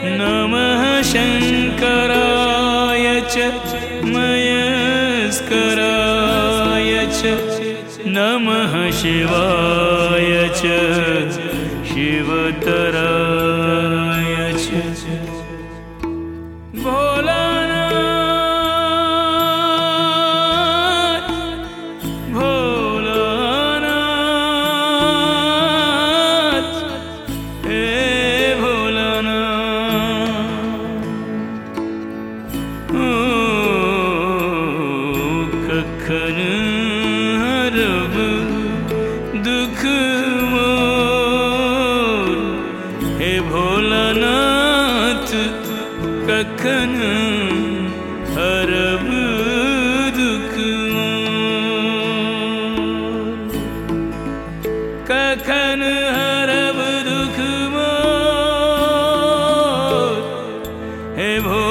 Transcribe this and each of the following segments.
नमः शङ्कराय च मयस्कराय च नमः शिवाय च शिवतराय च भोलानाथ भोलानाथ हे भोलानाथ कखन हरब दुख मोर हे भोलानाथ कखन हरब दुख मोर कखन हरब दुख मोर हे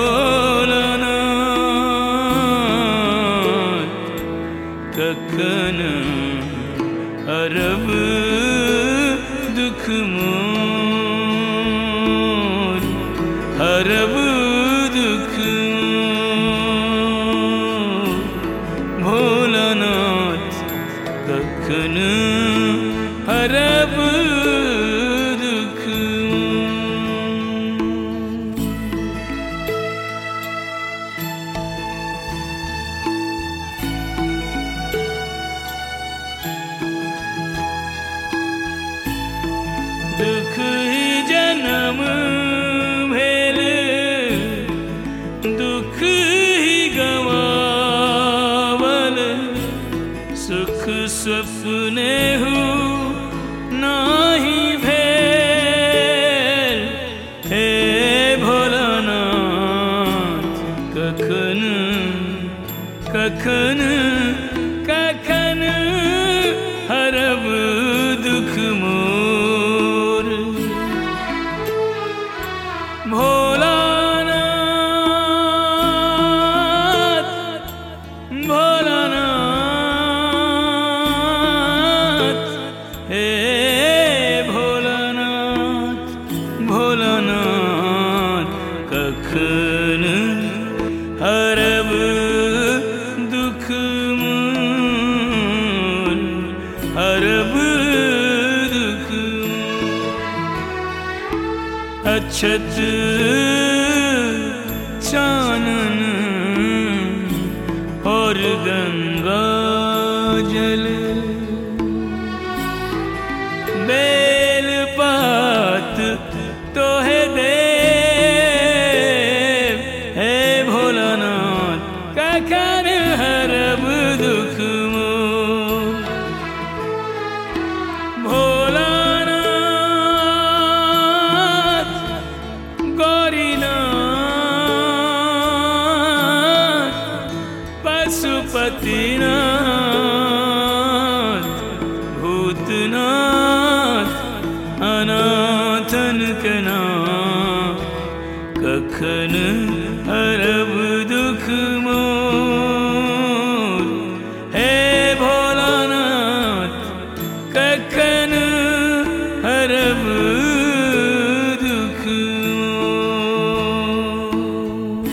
भोलानाथ कखन हरब दुख मोर हरब दुख मोर भोलानाथ कखन हरब दुख दुख ही जन्म भेल दुख ही गवावल सुख स्वप्ने हु नाही भेल हे भोलानाथ कखन कखन कखन हरब दुख मोर भोलानाथ भोलानाथ हे भोलानाथ भोलानाथ कखन हरब दुख मोर हरब दुख अक्षत चानन और गंगा जल बेल पात तोहे दे हे भोलानाथ कखन हरब दुख मोर भोलानाथ गौरीनाथ पशुपतिनाथ भूतनाथ अनाथन के नाथ कखन हरब दुख मोर हे भोलानाथ कखन हरब दुख मोर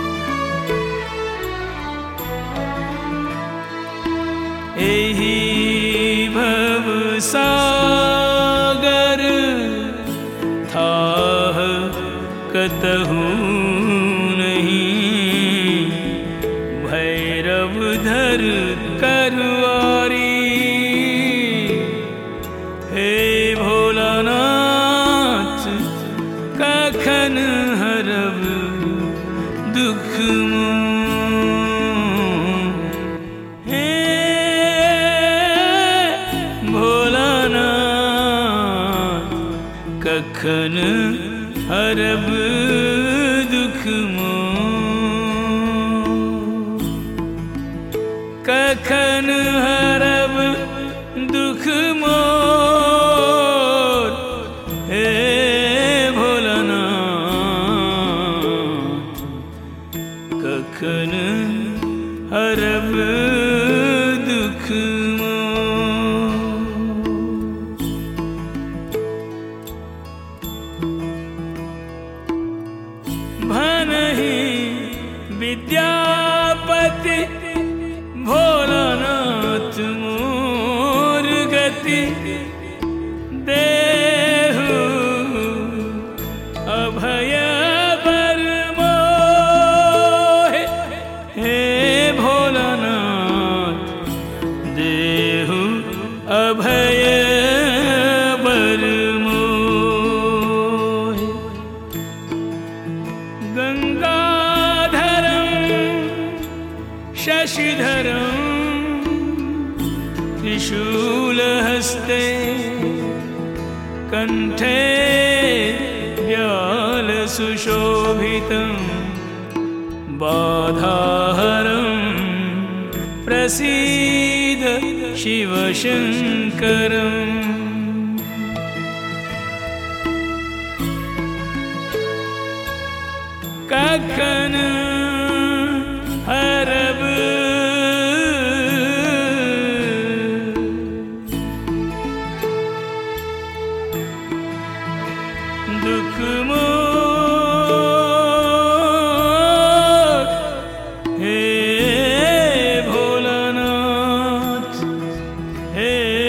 एहि भव सागर थाह कतहु नहीं भैरव धर करवारी हे भोलानाथ कखन हरब दुख मोर हे भोलानाथ कखन हरब दुख मोर कखन हरब दुख मोर हे भोलानाथ कखन हरब दुख मोर विद्यापति भोलानाथ मोर गति देहु अभय बर मोहे। हे भोलानाथ देहु अभय बर मोहे। गंगाधरं शशिधरं त्रिशूलहस्ते कंठे व्यालसुशोभितं बाधाहरं प्रसीद शिवशङ्करम्। कखन हरब दुख मोर। हे भोलानाथ हे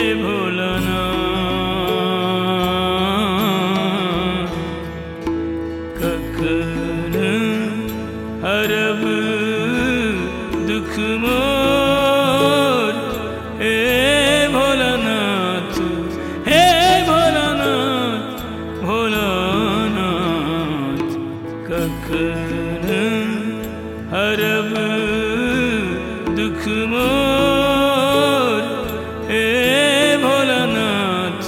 भोलानाथ कखन हरब दुख मोर। हे भोलानाथ हे भोलानाथ भोलानाथ कखन हरब दुख मोर। हे भोलानाथ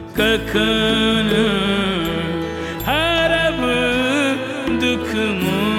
कखन हरब दुख मोर।